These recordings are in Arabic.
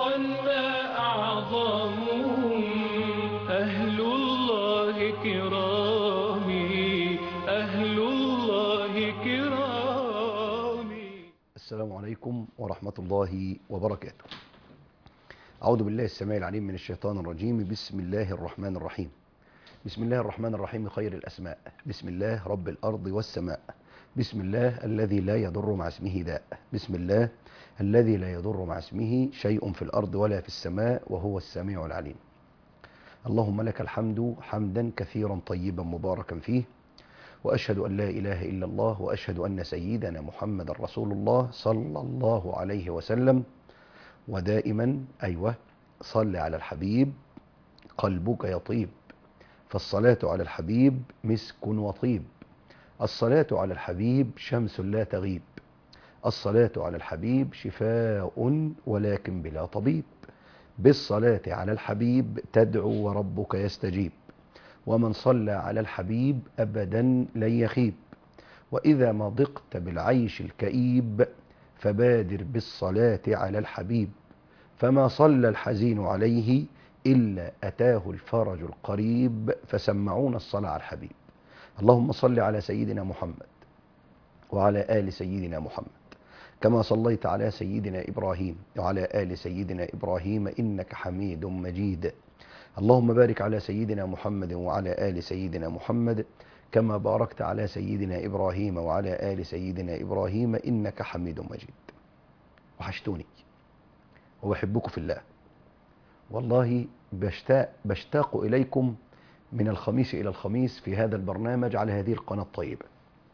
حقا ما أعظمهم أهل الله كرامي، أهل الله كرامي. السلام عليكم ورحمة الله وبركاته. أعوذ بالله السميع العليم من الشيطان الرجيم. بسم الله الرحمن الرحيم. بسم الله الرحمن الرحيم خير الأسماء. بسم الله رب الأرض والسماء. بسم الله الذي لا يضر مع اسمه داء. بسم الله الذي لا يضر مع اسمه شيء في الأرض ولا في السماء وهو السميع العليم. اللهم لك الحمد حمدا كثيرا طيبا مباركا فيه، وأشهد أن لا إله إلا الله، وأشهد أن سيدنا محمد رسول الله صلى الله عليه وسلم. ودائما صل على الحبيب قلبك يطيب، فالصلاة على الحبيب مسك وطيب. الصلاة على الحبيب شمس لا تغيب، الصلاة على الحبيب شفاء ولكن بلا طبيب. بالصلاة على الحبيب تدعو وربك يستجيب، ومن صلى على الحبيب أبدا لن يخيب. وإذا ما ضقت بالعيش الكئيب فبادر بالصلاة على الحبيب، فما صلى الحزين عليه إلا أتاه الفرج القريب. فسمعون الصلاة على الحبيب. اللهم صل على سيدنا محمد وعلى آل سيدنا محمد كما صليت على سيدنا إبراهيم وعلى آل سيدنا إبراهيم إنك حميد مجيد. اللهم بارك على سيدنا محمد وعلى آل سيدنا محمد كما باركت على سيدنا إبراهيم وعلى آل سيدنا إبراهيم إنك حميد مجيد. وحشتوني وبحبكم في الله، والله بشتاق إليكم من الخميس إلى الخميس في هذا البرنامج على هذه القناة الطيبة.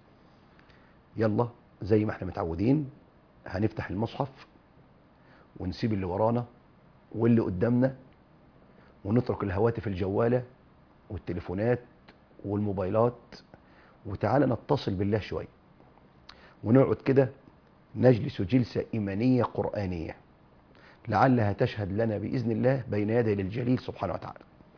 يلا زي ما احنا متعودين هنفتح المصحف ونسيب اللي ورانا واللي قدامنا، ونترك الهواتف الجوالة والتليفونات والموبايلات، وتعالى نتصل بالله شوية ونقعد كده نجلس جلسة إيمانية قرآنية لعلها تشهد لنا بإذن الله بين يدي الجليل سبحانه وتعالى.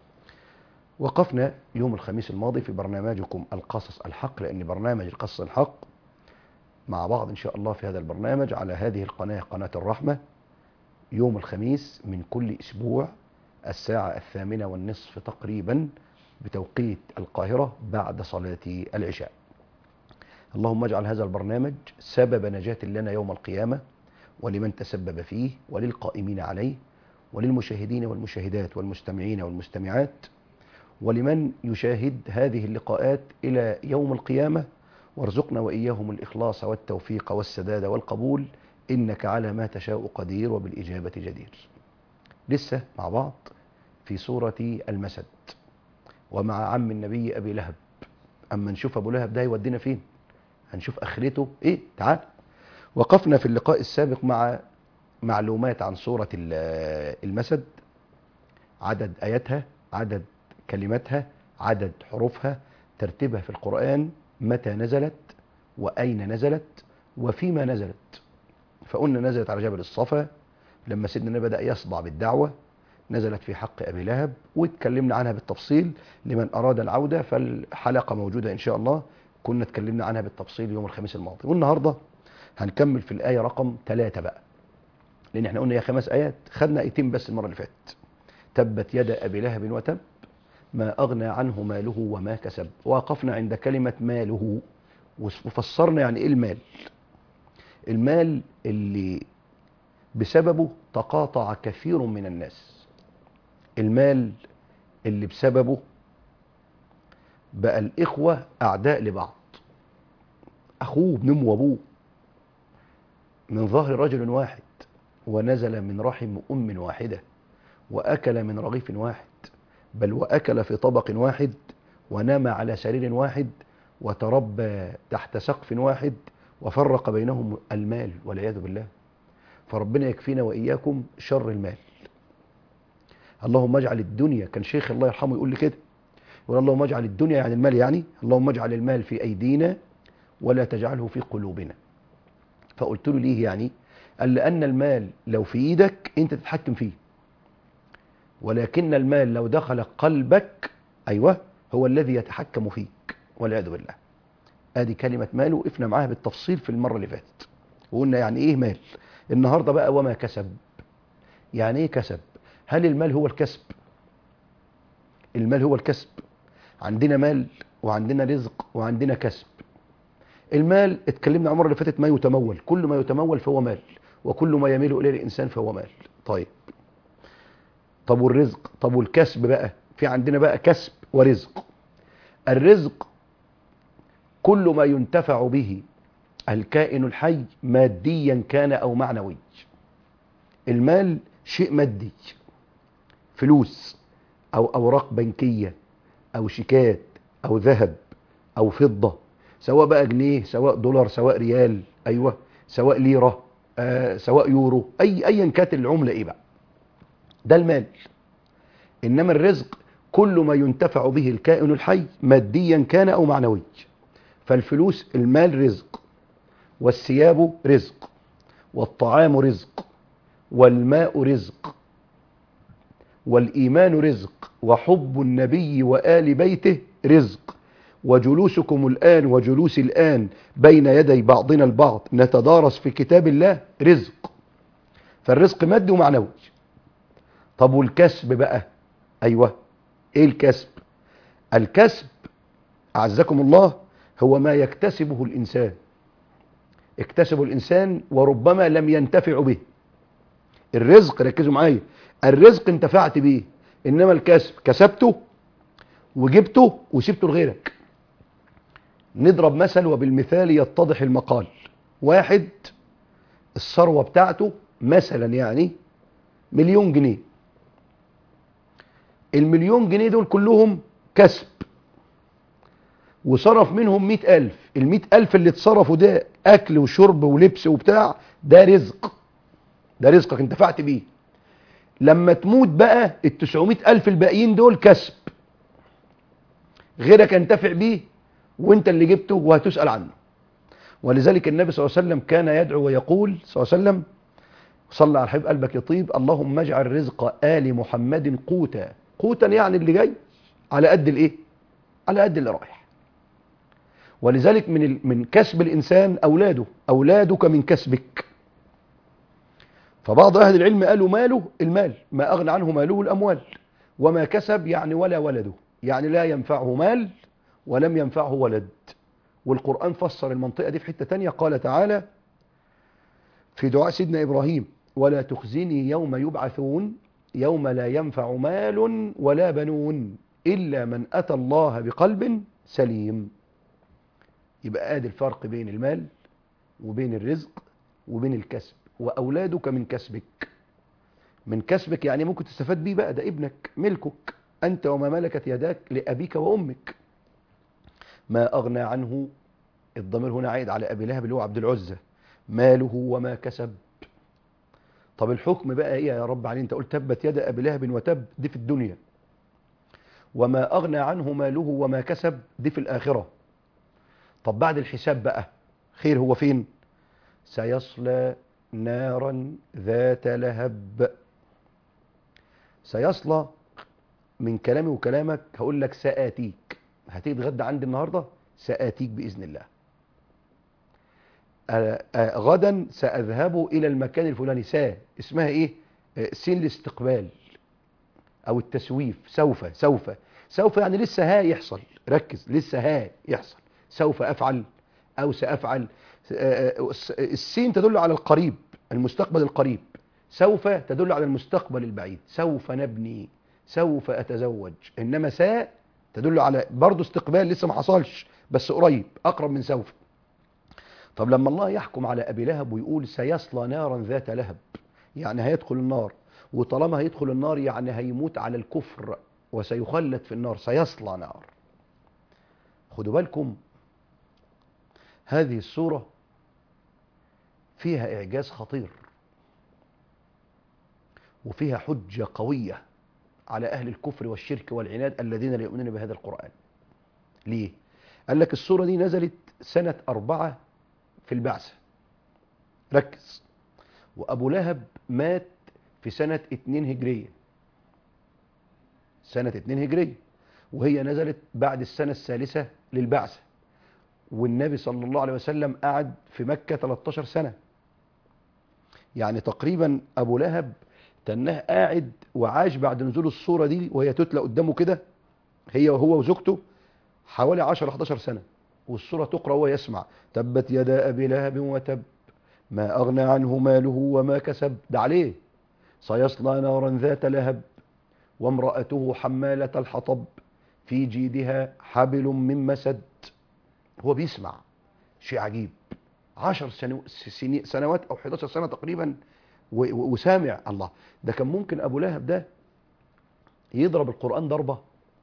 وقفنا يوم الخميس الماضي في برنامجكم القصص الحق، لأن برنامج القصص الحق مع بعض إن شاء الله في هذا البرنامج على هذه القناة، قناة الرحمة، يوم الخميس من كل أسبوع الساعة 8:30 تقريبا بتوقيت القاهرة بعد صلاة العشاء. اللهم اجعل هذا البرنامج سبب نجاة لنا يوم القيامة، ولمن تسبب فيه، وللقائمين عليه، وللمشاهدين والمشاهدات والمستمعين والمستمعات، ولمن يشاهد هذه اللقاءات إلى يوم القيامة. وارزقنا وإياهم الإخلاص والتوفيق والسداد والقبول، إنك على ما تشاء قدير وبالإجابة جدير. لسه مع بعض في سورة المسد ومع عم النبي أبي لهب. أما نشوف أبو لهب ده يودينا فين، هنشوف آخرته إيه. تعال. وقفنا في اللقاء السابق مع معلومات عن سورة المسد، عدد آياتها، عدد كلماتها، عدد حروفها، ترتيبها في القرآن، متى نزلت وأين نزلت وفيما نزلت. فقلنا نزلت على جبل الصفا لما سيدنا النبي بدأ يصدع بالدعوة، نزلت في حق أبي لهب، واتكلمنا عنها بالتفصيل. لمن أراد العودة فالحلقة موجودة إن شاء الله، كنا اتكلمنا عنها بالتفصيل يوم الخميس الماضي. والنهاردة هنكمل في الآية رقم 3 بقى، لأن احنا قلنا يا 5 آيات، خدنا آيتين بس المرة اللي فاتت. تبت يد أبي لهب وتب ما أغنى عنه ماله وما كسب. وقفنا عند كلمة ماله وفسرنا يعني إيه المال. المال اللي بسببه تقاطع كثير من الناس، المال اللي بسببه بقى الإخوة أعداء لبعض، أخوه ابن وأبوه من ظهر رجل واحد، ونزل من رحم أم واحدة، وأكل من رغيف واحد، بل وأكل في طبق واحد، ونام على سرير واحد، وتربى تحت سقف واحد، وفرق بينهم المال والعياذ بالله. فربنا يكفينا وإياكم شر المال. اللهم اجعل الدنيا، كان شيخ الله يرحمه يقول لي كده، يقول اللهم اجعل الدنيا يعني المال، يعني اللهم اجعل المال في أيدينا ولا تجعله في قلوبنا. فقلت له ليه يعني؟ قال لأن المال لو في إيدك أنت تتحكم فيه، ولكن المال لو دخل قلبك هو الذي يتحكم فيك والعياذ بالله. ادي كلمة مال، وقفنا معاها بالتفصيل في المرة اللي فاتت وقلنا يعني ايه مال. النهاردة بقى وما كسب. يعني ايه كسب؟ هل المال هو الكسب؟ المال هو الكسب؟ عندنا مال وعندنا رزق وعندنا كسب. المال اتكلمنا المره اللي فاتت ما يتمول، كل ما يتمول فهو مال، وكل ما يميل اليه الانسان فهو مال. طب والرزق؟ طب والكسب بقى؟ في عندنا بقى كسب ورزق. الرزق كل ما ينتفع به الكائن الحي ماديا كان او معنوي. المال شيء مادي، فلوس او اوراق بنكيه او شيكات او ذهب او فضه، سواء بقى جنيه سواء دولار سواء ريال، ايوه، سواء ليره، سواء يورو، ايا كانت العمله ايه بقى، ده المال. انما الرزق كل ما ينتفع به الكائن الحي ماديا كان او معنوي. فالفلوس المال رزق، والثياب رزق، والطعام رزق، والماء رزق، والإيمان رزق، وحب النبي وآل بيته رزق، وجلوسكم الآن وجلوس الآن بين يدي بعضنا البعض نتدارس في كتاب الله رزق. فالرزق مادي ومعنوي. طب والكسب بقى؟ أيوة، إيه الكسب؟ الكسب أعزكم الله هو ما يكتسبه الإنسان، اكتسبه الإنسان وربما لم ينتفع به. الرزق ركزوا معايا، الرزق انتفعت به، إنما الكسب كسبته وجبته وسبته لغيرك. نضرب مثل وبالمثال يتضح المقال. واحد الثروة بتاعته مثلا يعني 1,000,000 جنيه، ال1,000,000 جنيه دول كلهم كسب، وصرف منهم 100,000. ال100,000 اللي اتصرفوا ده أكل وشرب ولبس وبتاع، ده رزق، ده رزقك انتفعت بيه. لما تموت بقى ال900,000 الباقيين دول كسب، غيرك ينتفع بيه وانت اللي جبته وهتسأل عنه. ولذلك النبي صلى الله عليه وسلم كان يدعو ويقول صلى الله عليه وسلم، صلى على حبيب قلبك يطيب، اللهم اجعل رزق آل محمد قوتا. قوتا يعني اللي جاي على قد الايه؟ على قد اللي رايح. ولذلك من كسب الإنسان أولاده، أولادك من كسبك. فبعض أهل العلم قالوا ماله المال، ما أغنى عنه ماله الأموال، وما كسب يعني ولا ولده، يعني لا ينفعه مال ولم ينفعه ولد. والقرآن فسر المنطقة دي في حتة تانية، قال تعالى في دعاء سيدنا إبراهيم: ولا تخزني يوم يبعثون يوم لا ينفع مال ولا بنون إلا من أتى الله بقلب سليم. يبقى ادي الفرق بين المال وبين الرزق وبين الكسب. وأولادك من كسبك، من كسبك يعني ممكن تستفاد بيه بقى، ده ابنك ملكك أنت وما ملكت يداك لأبيك وأمك. ما أغنى عنه، الضمير هنا عائد على أبي لهب اللي هو عبد العزة، ماله وما كسب. طب الحكم بقى ايه يا رب عليه؟ انت قلت تبت يد أبي لهب وتب، دي في الدنيا. وما أغنى عنه ماله وما كسب، دي في الآخرة. طب بعد الحساب بقى خير هو فين؟ سيصلى نارا ذات لهب. سيصلى من كلامي وكلامك هقول لك سآتيك، هتيجي تغدى عندي النهارده، سآتيك بإذن الله. غدا سأذهب إلى المكان الفلاني. اسمها إيه؟ سين الاستقبال أو التسويف. سوف يعني لسه ها يحصل، ركز، لسه ها يحصل، سوف أفعل أو سأفعل. السين تدل على القريب، المستقبل القريب. سوف تدل على المستقبل البعيد، سوف نبني، سوف أتزوج. إنما تدل على برضو استقبال لسه ما حصلش بس قريب، أقرب من سوف. طب لما الله يحكم على أبي لهب ويقول سيصلى نارا ذات لهب، يعني هيدخل النار، وطالما هيدخل النار يعني هيموت على الكفر وسيخلد في النار، سيصلى نار. خدوا بالكم، هذه السورة فيها إعجاز خطير وفيها حجة قوية على أهل الكفر والشرك والعناد الذين لا يؤمنون بهذا القرآن. ليه؟ قال لك السورة دي نزلت سنة 4 في البعثة، ركز، وأبو لهب مات في سنة 2 هجرية، سنة 2 هجرية، وهي نزلت بعد السنة الثالثة للبعثة. والنبي صلى الله عليه وسلم قعد في مكة 13 سنة، يعني تقريبا أبو لهب تناه قاعد وعاش بعد نزول الصورة دي وهي تتلى قدامه كده، هي وهو وزوجته، حوالي 10-11 سنة، والصورة تقرأ وهو يسمع تبت يدا أبي لهب وتب ما أغنى عنه ماله وما كسب. ده عليه سيصلى نارا ذات لهب وامرأته حمالة الحطب في جيدها حبل من مسد. هو بيسمع شيء عجيب، 10 سنوات أو 11 سنة تقريبا وسامع. الله، ده كان ممكن أبو لهب ده يضرب القرآن ضربة،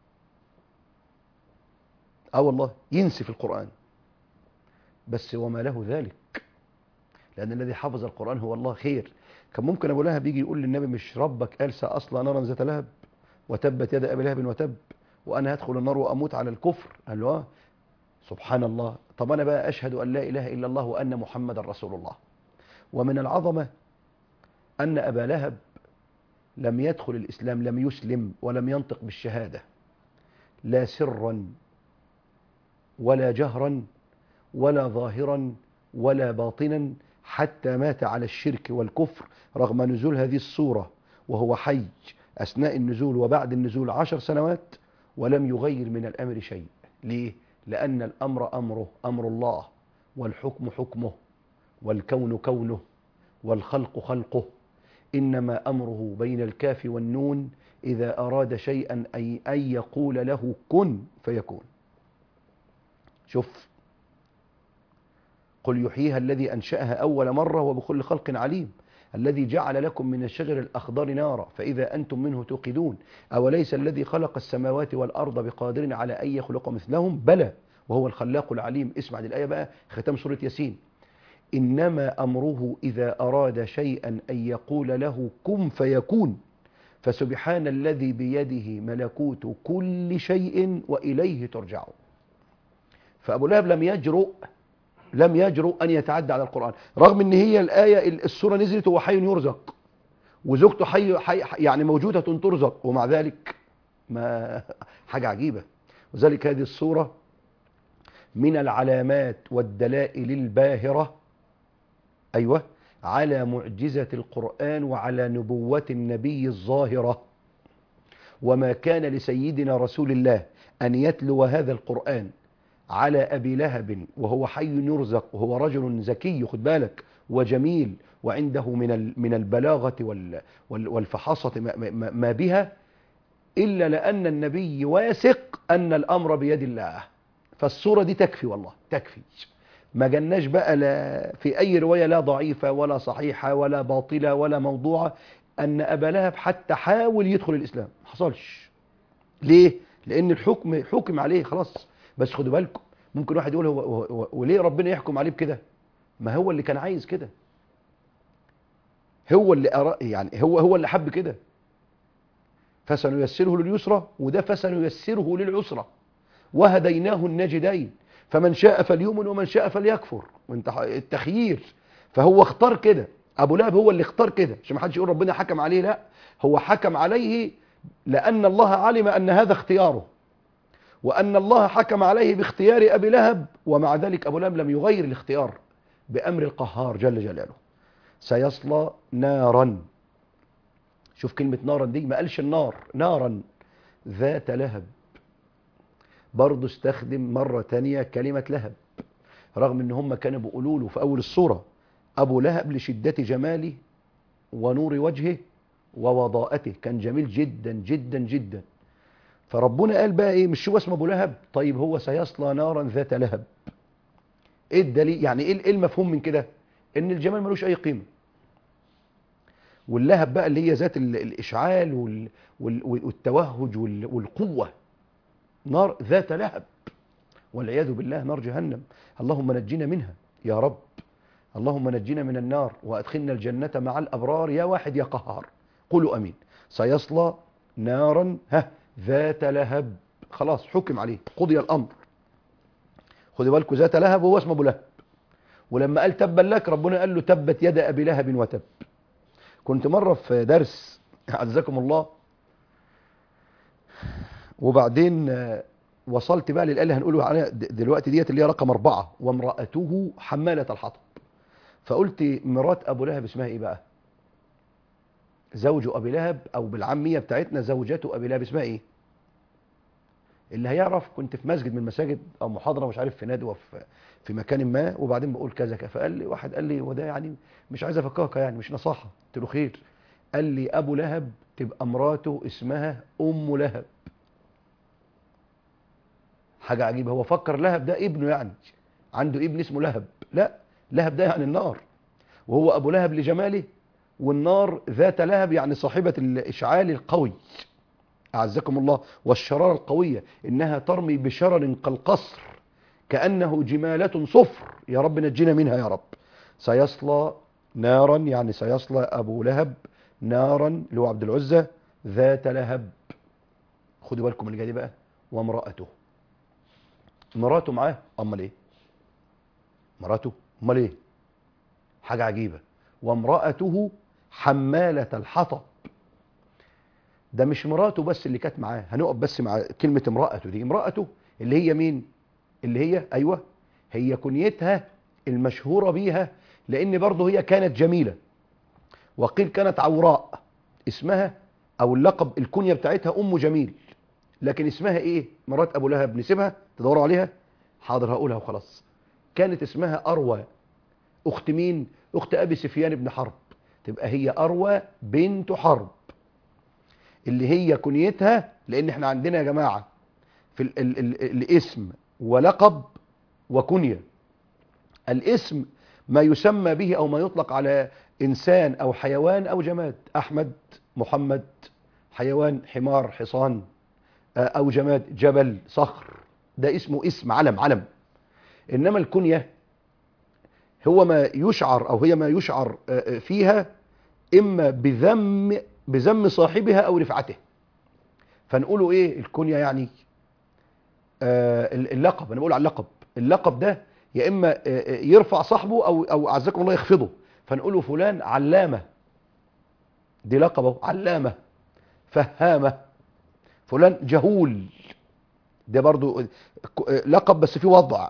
والله ينسف القرآن، بس وما له ذلك، لأن الذي حفظ القرآن هو الله. خير، كان ممكن أبو لهب يجي يقول للنبي مش ربك قال سأصلى نارا ذات لهب وتبت يد أبي لهب وتب وأنا هدخل النار وأموت على الكفر؟ قال له سبحان الله. طب أنا بقى أشهد أن لا إله إلا الله وأن محمد رسول الله. ومن العظمة أن أبا لهب لم يدخل الإسلام، لم يسلم ولم ينطق بالشهادة، لا سرا ولا جهرا ولا ظاهرا ولا باطنا، حتى مات على الشرك والكفر رغم نزول هذه الصورة وهو حي أثناء النزول وبعد النزول 10 سنوات، ولم يغير من الأمر شيء. ليه؟ لأن الأمر أمره، أمر الله، والحكم حكمه، والكون كونه، والخلق خلقه، إنما أمره بين الكاف والنون إذا أراد شيئا أن يقول له كن فيكون. شوف، قل يحييها الذي أنشأها أول مرة وبكل خلق عليم، الذي جعل لكم من الشجر الأخضر نارا فإذا أنتم منه توقدون، أوليس الذي خلق السماوات والأرض بقادر على أن يخلق مثلهم؟ بلى وهو الخلاق العليم. اسمع دي الآية بقى، ختام سورة ياسين. إنما أمره إذا أراد شيئا أن يقول له كن فيكون، فسبحان الذي بيده ملكوت كل شيء وإليه ترجعون. فأبو لهب لم يجرؤ أن يتعدى على القرآن، رغم أن هي الآية السورة نزلت وهو حي يرزق وزوجته حي يعني موجودة ترزق، ومع ذلك ما حاجة عجيبة. وذلك هذه السورة من العلامات والدلائل الباهرة، أيوة، على معجزة القرآن وعلى نبوة النبي الظاهرة. وما كان لسيدنا رسول الله أن يتلو هذا القرآن على أبي لهب وهو حي يرزق وهو رجل ذكي، خد بالك، وجميل، وعنده من البلاغة والفحاصة ما بها، إلا لأن النبي واثق أن الأمر بيد الله. فالصورة دي تكفي، والله تكفي. ما جناش بقى في أي رواية، لا ضعيفة ولا صحيحة ولا باطلة ولا موضوعة، أن أبا لهب حتى حاول يدخل الإسلام، ما حصلش. ليه؟ لأن الحكم حكم عليه خلاص. بس خدوا بالكم، ممكن واحد يقول وليه ربنا يحكم عليه بكده؟ ما هو اللي كان عايز كده، هو اللي يعني هو اللي حب كده. فسنيسره لليسرى، وده فسنيسره للعسرى، وهديناه النجدين، فمن شاء فليؤمن ومن شاء فليكفر، وانت التخيير. فهو اختار كده، ابو لهب هو اللي اختار كده، عشان ما حدش يقول ربنا حكم عليه، لا، هو حكم عليه لان الله علم ان هذا اختياره، وان الله حكم عليه باختيار ابي لهب، ومع ذلك ابو لهب لم يغير الاختيار بامر القهار جل جلاله. سيصلى نارا، شوف كلمة نارا دي، ما قالش النار، نارا ذات لهب. برضه استخدم مرة تانية كلمة لهب، رغم ان هم كانوا بيقولوا له في اول السورة ابو لهب لشدة جماله ونور وجهه ووضاءته، كان جميل جدا جدا جدا. فربنا قال بقى ايه، مش هو اسمه ابو لهب؟ طيب هو سيصلى نارا ذات لهب، ايه الدليل؟ يعني ايه المفهوم من كده؟ ان الجمال ملوش اي قيمة، واللهب بقى اللي هي ذات الاشعال والتوهج والقوة، نار ذات لهب، والعياذ بالله نار جهنم. اللهم نجينا منها يا رب، اللهم نجينا من النار وادخلنا الجنة مع الأبرار يا واحد يا قهار. قولوا أمين. سيصلى نارا ذات لهب، خلاص حكم عليه، قضي الأمر. خدوا بالكم، ذات لهب هو اسمه أبو لهب، ولما قال تبا لك ربنا قال له تبت يد أبي لهب وتب. كنت مرة في درس عزكم الله، وبعدين وصلت بقى للآية اللي هنقوله عليها دلوقتي ديت، اللي هي رقم 4، وامرأته حمالة الحطب. فقلت مرات أبو لهب اسمها إيه بقى؟ زوج ابي لهب، او بالعاميه بتاعتنا زوجة ابي لهب، اسمها ايه؟ اللي هيعرف، كنت في مسجد من المساجد او محاضره مش عارف في ندوه في مكان ما، وبعدين بقول كذا كذا، فقال لي واحد، قال لي وده يعني مش عايز افكاك يعني، مش نصاحه. قلت له خير. قال لي ابو لهب تبقى مراته اسمها ام لهب. حاجه عجيبه، هو فكر لهب ده ابنه يعني، عنده ابن اسمه لهب. لا، لهب ده يعني النار، وهو ابو لهب لجماله، والنار ذات لهب يعني صاحبه الاشعال القوي، أعزكم الله، والشرارة القوية، إنها ترمي بشرر كالقصر كأنه جمالة صفر. يا رب نجينا منها يا رب. سيصلى نارا، يعني سيصلى أبو لهب نارا اللي هو عبد العزة ذات لهب. خدوا بالكم من اللي جاي دي بقى. وامرأته، مراته معاه، أمال إيه؟ مراته، أمال إيه؟ حاجة عجيبة. وامرأته حمالة الحطب. ده مش مراته بس اللي كانت معاه، هنقف بس مع كلمة امرأته دي. امرأته اللي هي مين؟ اللي هي أيوة، هي كنيتها المشهورة بيها، لأن برضه هي كانت جميلة، وقيل كانت عوراء. اسمها أو اللقب الكنية بتاعتها أم جميل. لكن اسمها إيه؟ مرات أبو لهب، نسيبها تدوروا عليها؟ حاضر هقولها وخلاص. كانت اسمها أروى. أخت مين؟ أخت أبي سفيان بن حرب. تبقى هي أروى بنت حرب، اللي هي كنيتها. لان احنا عندنا يا جماعة في الاسم ولقب وكنية. الاسم ما يسمى به او ما يطلق على انسان او حيوان او جماد. احمد، محمد، حيوان حمار، حصان، او جماد جبل، صخر، ده اسمه اسم، علم. انما الكنية هو ما يشعر، او هي ما يشعر فيها اما بذم صاحبها او رفعته. فنقوله ايه الكنية يعني؟ اللقب. انا بقول على اللقب ده يا اما يرفع صاحبه او اعزكم الله يخفضه. فنقوله فلان علامة، دي لقبه علامة. فهامة. فلان جهول، ده برضو لقب بس في وضع.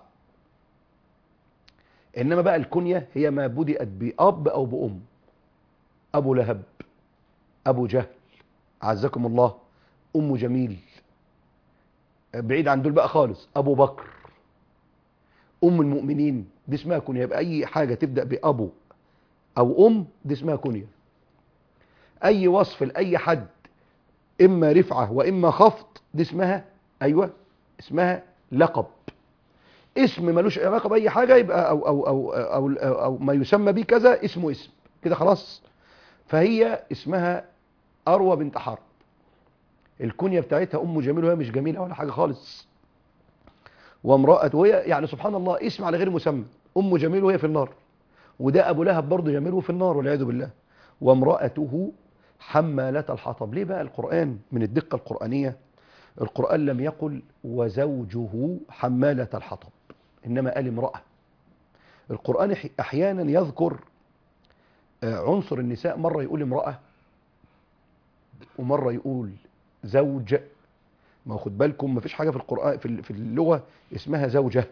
انما بقى الكنية هي ما بدأت بأب او بأم. ابو لهب، ابو جهل، اعزكم الله، ام جميل، بعيد عن دول بقى خالص، ابو بكر، ام المؤمنين، دي اسمها كنية. يبقى اي حاجة تبدأ بأبو او ام دي اسمها كنية. اي وصف لاي حد اما رفعة واما خفض دي اسمها ايوه، اسمها لقب. اسم ملوش علاقة باي حاجة يبقى او ما يسمى به كذا اسمه اسم كده خلاص. فهي اسمها اروى بنت حرب. الكنية بتاعتها ام جميل، وهي مش جميلة ولا حاجة خالص. وامرأة، وهي يعني سبحان الله اسم على غير مسمى. ام جميل وهي في النار. وده ابو لهب برضه جميل وفي النار والعياذ بالله. وامرأته حمالة الحطب. ليه بقى القرآن من الدقة القرآنية القرآن لم يقل وزوجه حمالة الحطب، إنما قال امرأة. القرآن أحيانا يذكر عنصر النساء، مرة يقول امرأة ومرة يقول زوج. ما خد بالكم، ما فيش حاجة في القرآن في اللغة اسمها زوجة،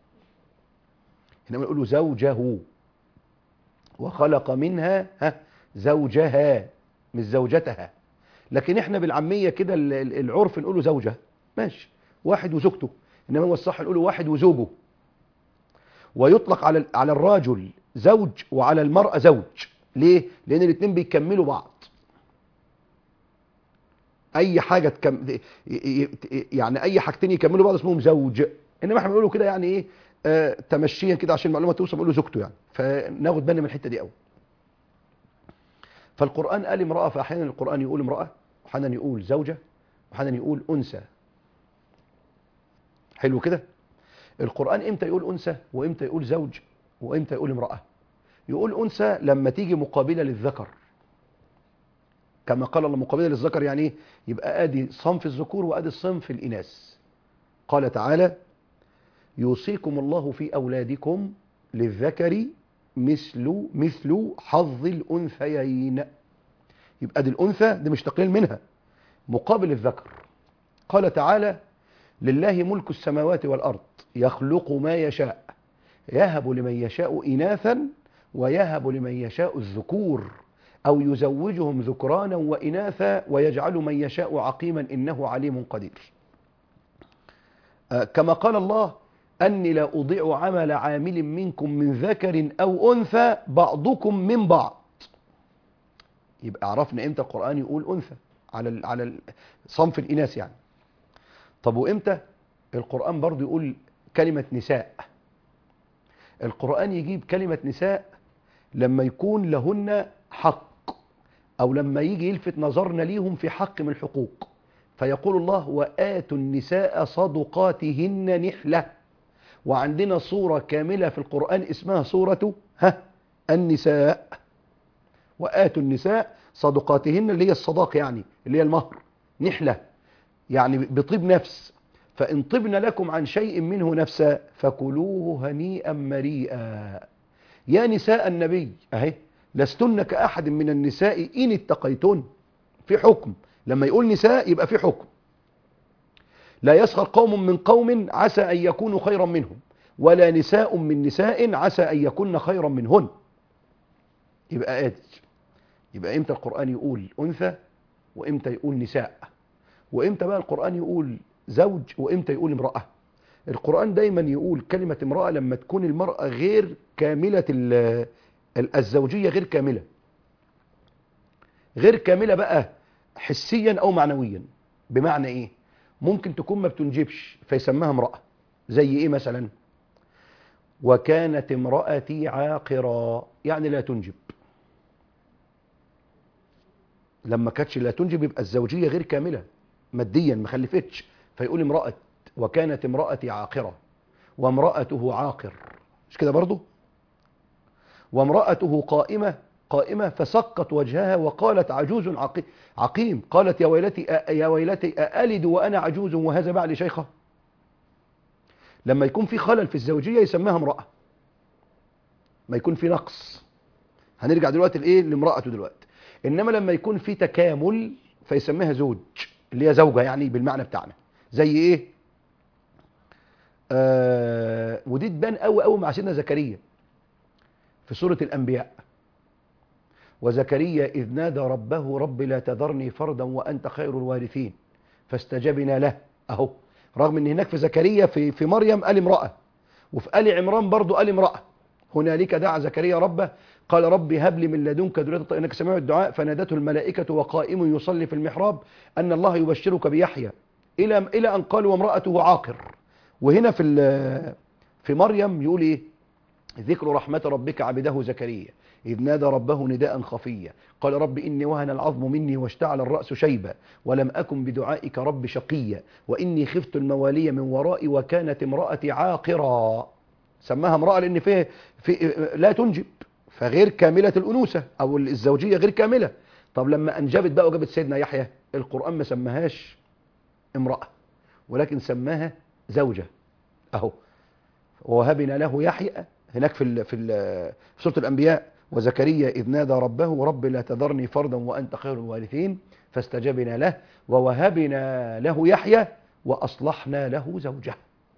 إنما يقولوا زوجه. وخلق منها زوجها، مش زوجتها. لكن احنا بالعامية كده العرف نقوله زوجة، ماشي، واحد وزوجته. انما هو الصح نقوله واحد وزوجه. ويطلق على الرجل زوج وعلى المرأة زوج. ليه؟ لان الاثنين بيكملوا بعض. اي حاجة يعني اي حاجتين يكملوا بعض اسمهم زوج. انما احنا بنقوله كده يعني ايه، تمشيا كده عشان المعلومة توصل بنقوله زوجته يعني. فناخد بالنا من الحتة دي قوي. فالقرآن قال امرأة، فأحيانا القرآن يقول امرأة، وأحيانا يقول زوجة، وأحيانا يقول أنثى. حلو كده. القرآن امتى يقول أنثى وامتى يقول زوج وامتى يقول امرأة؟ يقول أنثى لما تيجي مقابلة للذكر، كما قال الله مقابلة للذكر، يعني ايه؟ يبقى ادي صنف الذكور وادي الصنف الإناث. قال تعالى يوصيكم الله في أولادكم للذكر مثل حظ الأنثيين. يبقى دي الأنثى دي مش تقليل منها، مقابل الذكر. قال تعالى لله ملك السماوات والأرض يخلق ما يشاء يهب لمن يشاء إناثا ويهب لمن يشاء الذكور. أو يزوجهم ذكرانا وإناثا ويجعل من يشاء عقيما إنه عليم قدير. كما قال الله أني لا أضيع عمل عامل منكم من ذكر أو أنثى بعضكم من بعض. يبقى عرفنا إمتى القرآن يقول أنثى على صنف الإناث يعني. طب وإمتى القرآن برضو يقول كلمة نساء؟ القرآن يجيب كلمة نساء لما يكون لهن حق، أو لما يجي يلفت نظرنا ليهم في حق من الحقوق، فيقول الله وآتوا النساء صدقاتهن نحلة. وعندنا صورة كاملة في القرآن اسمها صورة النساء. وآتوا النساء صدقاتهن اللي هي الصداق، يعني اللي هي المهر، نحلة يعني بطيب نفس، فإن طبن لكم عن شيء منه نفسا فكلوه هنيئا مريئا. يا نساء النبي أهي لستن كأحد من النساء إن اتقيتن. في حكم، لما يقول نساء يبقى في حكم. لا يسخر قوم من قوم عسى أن يكونوا خيرا منهم، ولا نساء من نساء عسى أن يكون خيرا منهن. يبقى آدي. يبقى إمتى القرآن يقول أنثى، وإمتى يقول نساء، وإمتى بقى القرآن يقول زوج، وإمتى يقول امرأة. القرآن دايما يقول كلمة امرأة لما تكون المرأة غير كاملة الزوجية، غير كاملة. غير كاملة بقى حسيا أو معنويا. بمعنى إيه؟ ممكن تكون ما بتنجبش فيسمها امرأة. زي إيه مثلا؟ وكانت امرأتي عاقرا، يعني لا تنجب. لما كانتش لا تنجب يبقى الزوجية غير كاملة ماديا، ما خلفتش، فيقول امرأة وكانت امرأتي عاقرة، وامرأته عاقر، مش كده برضو؟ وامرأته قائمة فسقت وجهها وقالت عجوز عقيم، قالت يا ويلتي أألد وأنا عجوز وهذا بعلي شيخة. لما يكون في خلل في الزوجية يسميها امرأة، ما يكون في نقص. هنرجع دلوقتي لإيه؟ لامرأته دلوقتي. إنما لما يكون في تكامل فيسميها زوج، اللي هي زوجة يعني بالمعنى بتاعنا. زي إيه؟ ودي تبان قوي مع سيدنا زكريا في سورة الأنبياء. وزكريا إذ نادى ربه رب لا تذرني فردا وأنت خير الوارثين فاستجبنا له. أهو رغم أن هناك في زكريا في مريم قال امرأة، وفي آل عمران برضو قال امرأة. هنالك دعا زكريا ربه قال ربي هب لي من لدنك ذرية طيبة إنك سميع الدعاء فنادته الملائكة وقائم يصلي في المحراب أن الله يبشرك بيحيى إلى أن قال وامرأته عاقر. وهنا في مريم يقول إيه؟ ذكر رحمة ربك عبده زكريا إذ نادى ربه نداء خفيا قال رب إني وهن العظم مني واشتعل الرأس شيبا ولم أكن بدعائك رب شقيا وإني خفت الموالي من ورائي وكانت امرأتي عاقرا. سماها امرأة لأن فيه لا تنجب، فغير كاملة الأنوثة أو الزوجية غير كاملة. طب لما أنجبت بقى وجابت سيدنا يحيى، القرآن ما سماهاش امرأة ولكن سماها زوجة. أهو ووهبنا له يحيى هناك في سورة الأنبياء وزكريا إذ نادى ربه رب لا تذرني فردا وأنت خير الوارثين فاستجبنا له ووهبنا له يحيى وأصلحنا له زوجه.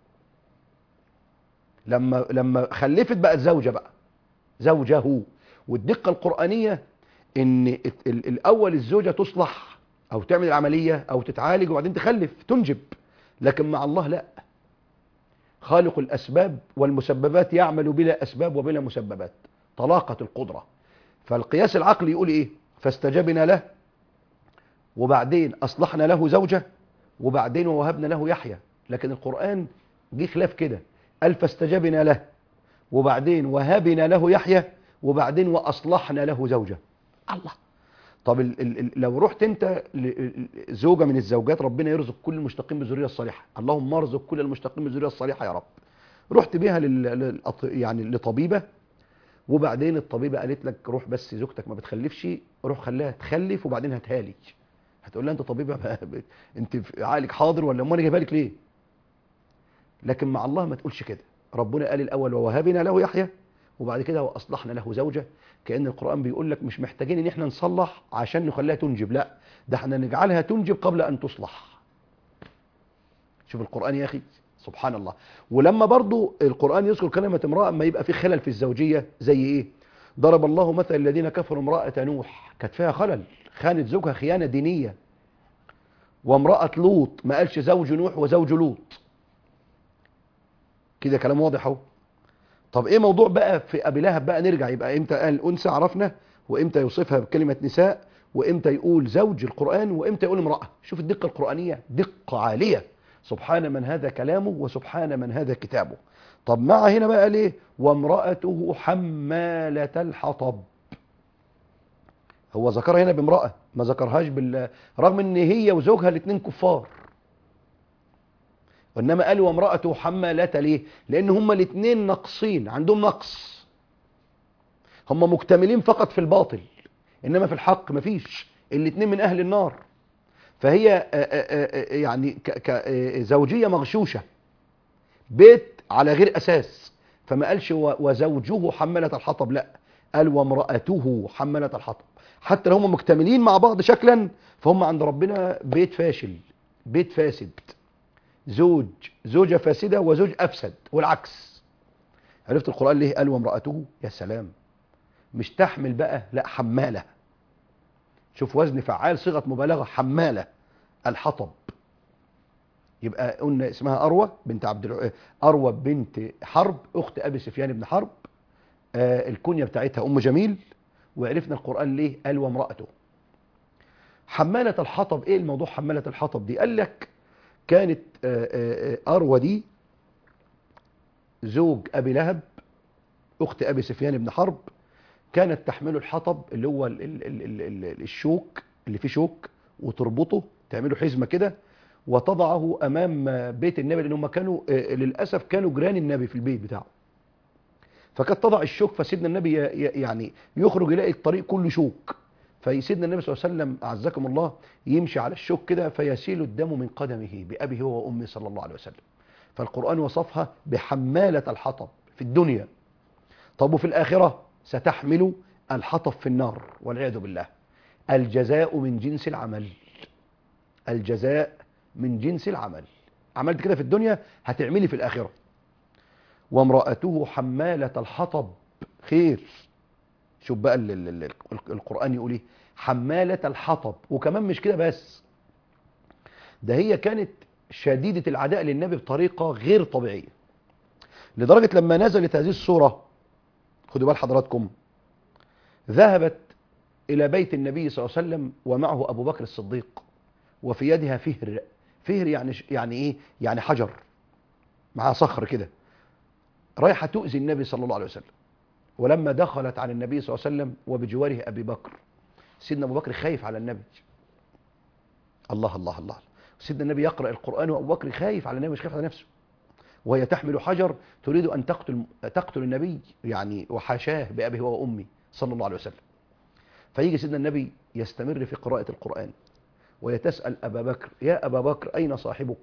لما خلفت بقت زوجة بقى زوجه. والدقة القرآنية إن الأول الزوجة تصلح أو تعمل العملية أو تتعالج وبعدين تخلف تنجب، لكن مع الله لا، خالق الأسباب والمسببات يعمل بلا أسباب وبلا مسببات، طلاقة القدرة. فالقياس العقلي يقول إيه؟ فاستجبنا له وبعدين أصلحنا له زوجة وبعدين ووهبنا له يحيى. لكن القرآن جه خلاف كده، قال فاستجبنا له وبعدين وهبنا له يحيى وبعدين وأصلحنا له زوجة. الله. طب لو رحت انت زوجة من الزوجات ربنا يرزق كل المشتقين بالذرية الصالحة، اللهم ارزق كل المشتقين بالذرية الصالحة يا رب. رحت بيها يعني لطبيبة وبعدين الطبيبة قالت لك روح بس زوجتك ما بتخلفش، روح خليها تخلف وبعدين هتهالي. هتقول لها انت طبيبة انت عقلك حاضر ولا امال جايبها لك ليه؟ لكن مع الله ما تقولش كده. ربنا قال الاول ووهبنا له يحيى وبعد كده واصلحنا له زوجة. كأن القرآن بيقول لك مش محتاجين ان احنا نصلح عشان نخليها تنجب، لا ده احنا نجعلها تنجب قبل ان تصلح. شوف القرآن يا اخي سبحان الله. ولما برضو القرآن يذكر كلمة امرأة ما يبقى في خلل في الزوجية زي ايه؟ ضرب الله مثل الذين كفروا امرأة نوح كانت فيها خلل، خانت زوجها خيانة دينية. وامرأة لوط، ما قالش زوج نوح وزوج لوط. كده كلام واضح اهو. طب ايه موضوع بقى في ابي لهب بقى؟ نرجع، يبقى امتى قال انثى عرفنا، وامتى يوصفها بكلمة نساء، وامتى يقول زوج القرآن، وامتى يقول امرأة. شوف الدقة القرآنية، دقة عالية. سبحان من هذا كلامه وسبحان من هذا كتابه. طب مع هنا بقى ليه وامرأته حمالة الحطب؟ هو ذكرها هنا بامرأة، ما ذكرهاش رغم ان هي وزوجها الاثنين كفار. وانما قال وامرأته حمالة ليه؟ لان هما الاثنين ناقصين، عندهم نقص. هما مكتملين فقط في الباطل، انما في الحق مفيش. الاثنين من اهل النار. فهي يعني زوجية مغشوشة، بيت على غير اساس. فما قالش وزوجه حمالة الحطب، لا، قال وامرأته حمالة الحطب. حتى لو هم مكتملين مع بعض شكلا، فهم عند ربنا بيت فاشل، بيت فاسد. زوجة فاسدة وزوج أفسد، والعكس. عرفت القرآن ليه قال وامرأته؟ يا سلام، مش تحمل بقى، لا، حمالة. شوف وزن فعال، صيغة مبالغة، حمالة الحطب. يبقى قلنا اسمها أروى بنت أروى بنت حرب، أخت أبي سفيان بن حرب. الكنية بتاعتها أم جميل. وعرفنا القرآن ليه قال وامرأته حمالة الحطب. ايه الموضوع حمالة الحطب دي؟ قال لك كانت أروى دي زوج أبي لهب، أخت أبي سفيان بن حرب. كانت تحمل الحطب، اللي هو الشوك اللي فيه شوك، وتربطه، تعمله حزمة كده، وتضعه أمام بيت النبي، لأنهم كانوا للأسف كانوا جيران النبي في البيت بتاعه. فكانت تضع الشوك، فسيدنا النبي يعني يخرج يلاقي الطريق كله شوك. فسيدنا النبي صلى الله عليه وسلم أعزكم الله يمشي على الشوك كده، فيسيل الدم من قدمه بأبيه هو وأمه صلى الله عليه وسلم. فالقرآن وصفها بحمالة الحطب في الدنيا. طب وفي الآخرة ستحمل الحطب في النار والعياذ بالله. الجزاء من جنس العمل. الجزاء من جنس العمل. عملت كده في الدنيا هتعملي في الآخرة. وامرأته حمالة الحطب، خير. شوف بقى القرآن يقول ايه، حمالة الحطب. وكمان مش كده بس، ده هي كانت شديدة العداء للنبي بطريقة غير طبيعية، لدرجة لما نزلت هذه السورة، خدوا بال حضراتكم، ذهبت إلى بيت النبي صلى الله عليه وسلم ومعه أبو بكر الصديق، وفي يدها فهر. فهر يعني إيه؟ يعني حجر، معها صخر كده، رايحة تؤذي النبي صلى الله عليه وسلم. ولما دخلت على النبي صلى الله عليه وسلم وبجواره أبي بكر، سيدنا أبو بكر خايف على النبي. الله الله الله. سيدنا النبي يقرأ القرآن وأبو بكر خايف على النبي، مش خايف على نفسه. وهي تحمل حجر تريد أن تقتل النبي، يعني وحاشاه بأبي هو وأمي صلى الله عليه وسلم. فيجي سيدنا النبي يستمر في قراءة القرآن، ويتسأل أبا بكر يا أبا بكر أين صاحبك؟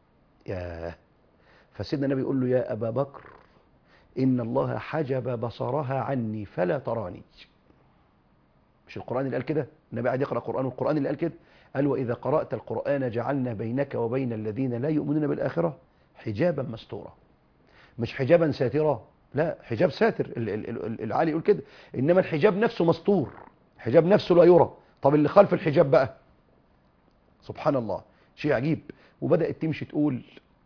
فسيدنا النبي يقول له يا أبا بكر إن الله حجب بصرها عني فلا تراني. مش القرآن اللي قال كده؟ النبي قاعد يقرأ قرآن، والقرآن اللي قال كده، قال وإذا قرأت القرآن جعلنا بينك وبين الذين لا يؤمنون بالآخرة حجابا مستورا. مش حجابا ساترا، لا، حجاب ساتر، العالي يقول كده. إنما الحجاب نفسه مستور، الحجاب نفسه لا يرى. طب اللي خلف الحجاب بقى، سبحان الله، شيء عجيب. وبدأت تمشي تقول،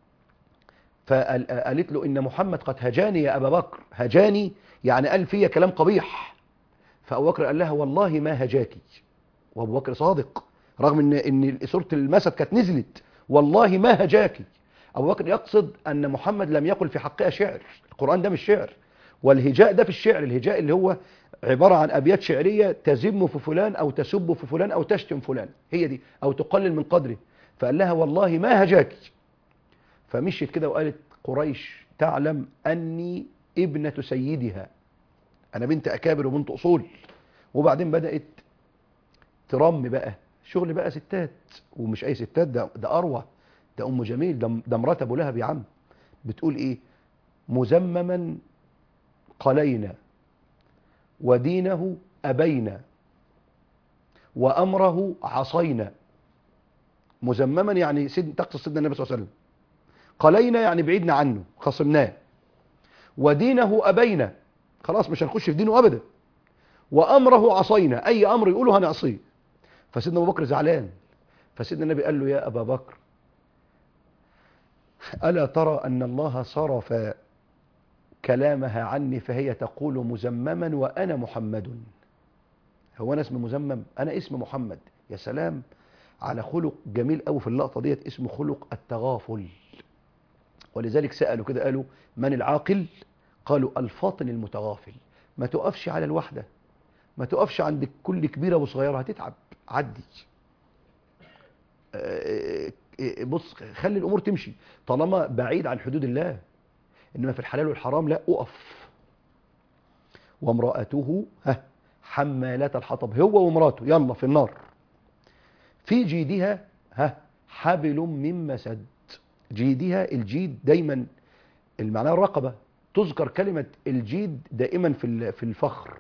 فقالت له إن محمد قد هجاني يا أبا بكر. هجاني يعني قال فيا كلام قبيح. فأبو بكر قال لها والله ما هجاكي. وأبو بكر صادق، رغم إن سورة المسد كانت نزلت، والله ما هجاكي. أبو بكر يقصد أن محمد لم يقل في حقها شعر، القرآن ده مش شعر. والهجاء ده في الشعر، الهجاء اللي هو عبارة عن أبيات شعرية تذم في فلان أو تسب في فلان أو تشتم فلان، هي دي، أو تقلل من قدره. فقال لها والله ما هجاكي. فمشيت كده وقالت قريش تعلم أني ابنة سيدها، أنا بنت أكابر وبنت أصول. وبعدين بدأت ترمي بقى شغل بقى ستات، ومش أي ستات، ده أروى، ده أم جميل، ده مرات أبو لهب يا عم. بتقول إيه؟ مزمما قلينا ودينه أبينا وأمره عصينا. مزمما يعني تقصد سيدنا النبي صلى الله عليه وسلم. قلينا يعني بعيدنا عنه، خصمناه. ودينه أبينا، خلاص مش هنخش في دينه أبدا. وأمره عصينا، أي أمر يقوله هنعصيه. فسيدنا أبو بكر زعلان، فسيدنا النبي قال له يا أبا بكر ألا ترى أن الله صرف كلامها عني فهي تقول مزمما وأنا محمد. هو أنا اسم مزمم؟ أنا اسم محمد. يا سلام على خلق جميل قوي في اللقطة ديت، اسمه خلق التغافل. ولذلك سألوا كده قالوا من العاقل؟ قالوا الفاطن المتغافل. ما تقفش على الوحدة، ما تقفش عند كل كبيرة وصغيرة، هتتعب. عدي، بص، خلي الأمور تمشي طالما بعيد عن حدود الله. إنما في الحلال والحرام لا، أقف. وامرأته حمالة الحطب، هو ومراته يلا في النار. في جيدها حبل من مسد. جيدها، الجيد دايما المعنى الرقبة. تذكر كلمة الجيد دائما في الفخر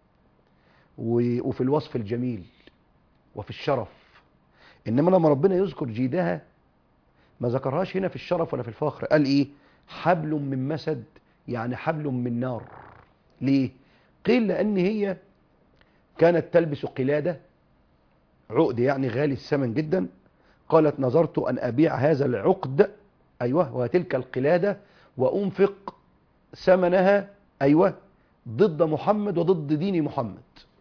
وفي الوصف الجميل وفي الشرف. إنما لما ربنا يذكر جيدها ما ذكرهاش هنا في الشرف ولا في الفخر. قال إيه؟ حبل من مسد، يعني حبل من نار. ليه؟ قيل لأن هي كانت تلبس قلادة، عقد يعني غالي الثمن جدا. قالت نظرت أن أبيع هذا العقد، أيوة، وتلك القلادة، وأنفق ثمنها، أيوة، ضد محمد وضد دين محمد.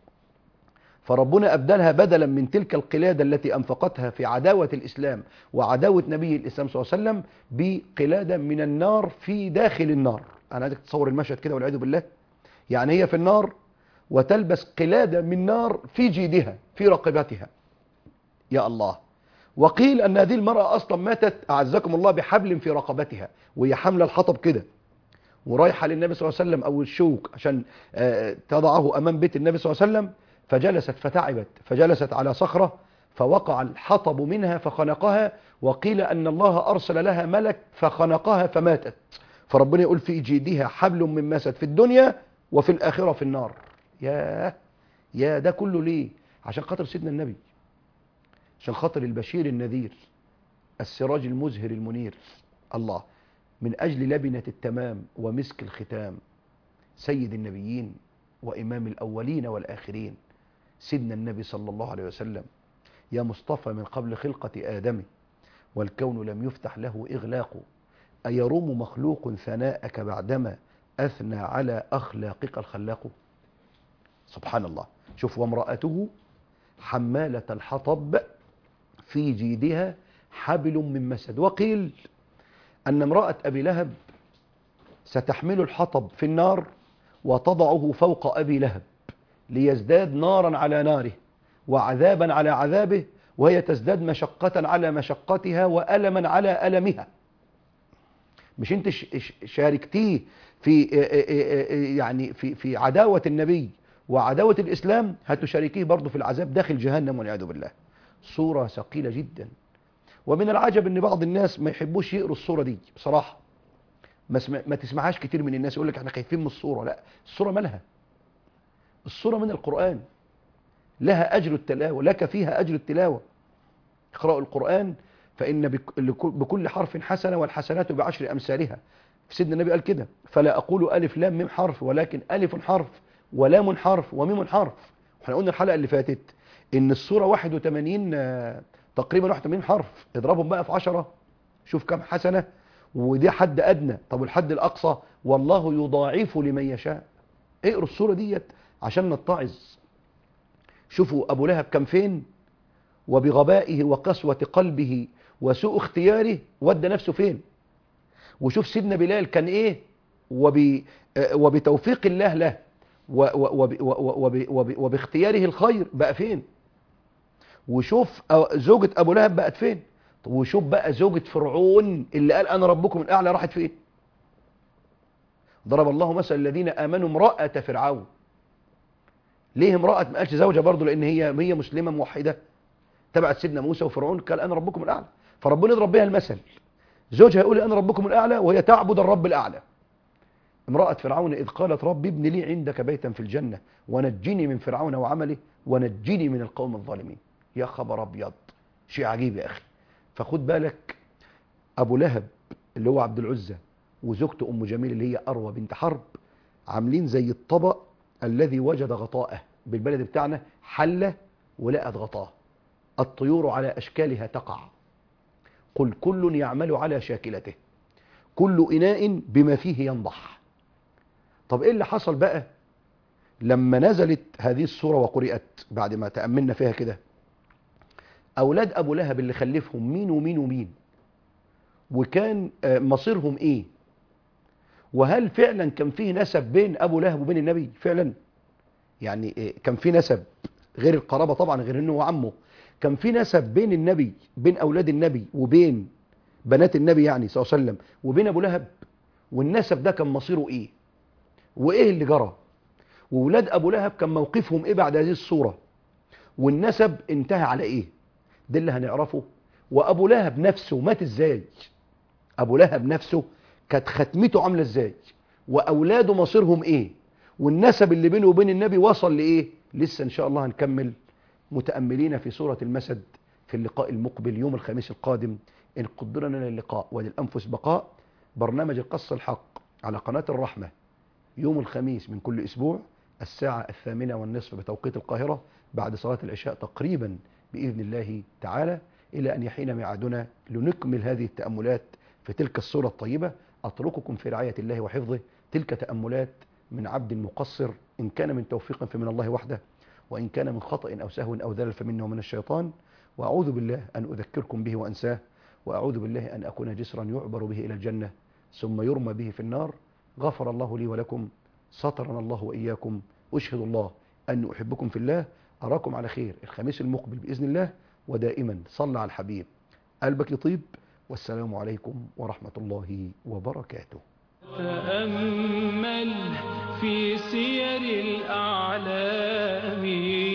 فربنا أبدلها بدلا من تلك القلادة التي أنفقتها في عداوة الإسلام وعداوة نبي الإسلام صلى الله عليه وسلم بقلادة من النار في داخل النار. أنا عايزك تصور المشهد كده والعياذ بالله. يعني هي في النار وتلبس قلادة من نار في جيدها في رقبتها. يا الله. وقيل أن هذه المرأة أصلا ماتت أعزكم الله بحبل في رقبتها، وهي حاملة الحطب كده ورايحة للنبي صلى الله عليه وسلم أو الشوك عشان تضعه أمام بيت النبي صلى الله عليه وسلم. فجلست فتعبت، فجلست على صخرة فوقع الحطب منها فخنقها. وقيل أن الله أرسل لها ملك فخنقها فماتت. فربنا يقول في جيدها حبل من مسد في الدنيا وفي الآخرة في النار. يا ده كله ليه؟ عشان خاطر سيدنا النبي، عشان خاطر البشير النذير، السراج المزهر المنير. الله، من أجل لبنة التمام ومسك الختام، سيد النبيين وإمام الأولين والآخرين، سيدنا النبي صلى الله عليه وسلم. يا مصطفى من قبل خلقة آدم والكون لم يفتح له إغلاق، أيروم مخلوق ثناءك بعدما أثنى على أخلاقك الخلاق. سبحان الله. شوف، وامرأته حمالة الحطب في جيدها حبل من مسد. وقيل أن امرأة أبي لهب ستحمل الحطب في النار وتضعه فوق أبي لهب ليزداد نارا على ناره وعذابا على عذابه، وهي تزداد مشقة على مشقتها وألما على ألمها. مش انت شاركتيه في يعني في عداوة النبي وعداوة الإسلام، هتشاركيه برضه في العذاب داخل جهنم والعياذ بالله. صورة ثقيلة جدا. ومن العجب ان بعض الناس ما يحبوش يقروا الصورة دي بصراحة. ما تسمعهاش كتير من الناس يقول لك احنا خايفين من الصورة. لا، الصورة مالها؟ الصورة من القرآن، لها أجر التلاوة، لك فيها أجر التلاوة. اقرأوا القرآن فإن بكل حرف حسنة والحسنات بعشر أمثالها. سيدنا النبي قال كده: فلا أقول ألف لام ميم حرف، ولكن ألف حرف ولام حرف وميم حرف. واحنا قلنا الحلقة اللي فاتت إن السورة 81 تقريبا 81 حرف، اضربهم بقى في 10 شوف كم حسنة. ودي حد أدنى. طب والحد الأقصى؟ والله يضاعف لمن يشاء. اقروا السورة ديت عشان نتعظ. شوفوا أبو لهب كان فين، وبغبائه وقسوة قلبه وسوء اختياره ودى نفسه فين. وشوف سيدنا بلال كان ايه، وبتوفيق الله له وباختياره الخير بقى فين. وشوف زوجة أبو لهب بقت فين. وشوف بقى زوجة فرعون اللي قال أنا ربكم الأعلى راحت فين. ضرب الله مثل الذين آمنوا امرأة فرعون. ليه امرأة ما قالش زوجة برضه؟ لأن هي مسلمة موحدة تبعت سيدنا موسى، وفرعون قال أنا ربكم الأعلى. فربنا يضرب بها المثل. زوجها يقول أنا ربكم الأعلى وهي تعبد الرب الأعلى. امرأة فرعون إذ قالت رب ابن لي عندك بيتا في الجنة ونجني من فرعون وعمله ونجني من القوم الظالمين. يا خبر أبيض، شيء عجيب يا أخي. فخد بالك، أبو لهب اللي هو عبد العزة وزوجته أم جميل اللي هي أروى بنت حرب عاملين زي الطبق الذي وجد غطاءه. بالبلد بتاعنا حلة ولقت غطاه، الطيور على أشكالها تقع، قل كل يعمل على شاكلته، كل إناء بما فيه ينضح. طب إيه اللي حصل بقى لما نزلت هذه السورة وقرئت بعد ما تأملنا فيها كده؟ أولاد أبو لهب اللي خلفهم مين ومين ومين، وكان مصيرهم إيه، وهل فعلا كان فيه نسب بين أبو لهب وبين النبي فعلا؟ يعني كان فيه نسب غير القرابة طبعا، غير إنه وعمه، كان فيه نسب بين النبي، بين أولاد النبي وبين بنات النبي يعني صلى الله عليه وسلم وبين أبو لهب، والنسب ده كان مصيره إيه، وإيه اللي جرى، وولاد أبو لهب كان موقفهم إيه بعد هذه الصورة، والنسب انتهى على إيه؟ ده اللي هنعرفه. وأبو لهب نفسه مات إزاي، أبو لهب نفسه كانت ختمته عاملة إزاي، وأولاده مصيرهم إيه، والنسب اللي بينه وبين النبي وصل لإيه. لسه إن شاء الله هنكمل متأملين في سورة المسد في اللقاء المقبل يوم الخميس القادم إن قدر لنا اللقاء وللأنفس بقاء. برنامج القص الحق على قناة الرحمة يوم الخميس من كل أسبوع الساعة 8:30 بتوقيت القاهرة بعد صلاة العشاء تقريبا بإذن الله تعالى، إلى أن يحين ميعادنا لنكمل هذه التأملات في تلك الصورة الطيبة. أترككم في رعاية الله وحفظه. تلك تأملات من عبد مقصر، إن كان من توفيق فمن الله وحده، وإن كان من خطأ أو سهو أو ذلل فمنه ومن الشيطان. وأعوذ بالله أن أذكركم به وأنساه، وأعوذ بالله أن أكون جسرا يعبر به إلى الجنة ثم يرمى به في النار. غفر الله لي ولكم، سطرنا الله وإياكم. أشهد الله أن أحبكم في الله. أراكم على خير الخميس المقبل بإذن الله، ودائما صلى على الحبيب قلبك يطيب. والسلام عليكم ورحمة الله وبركاته. تأمل في سير الأعلام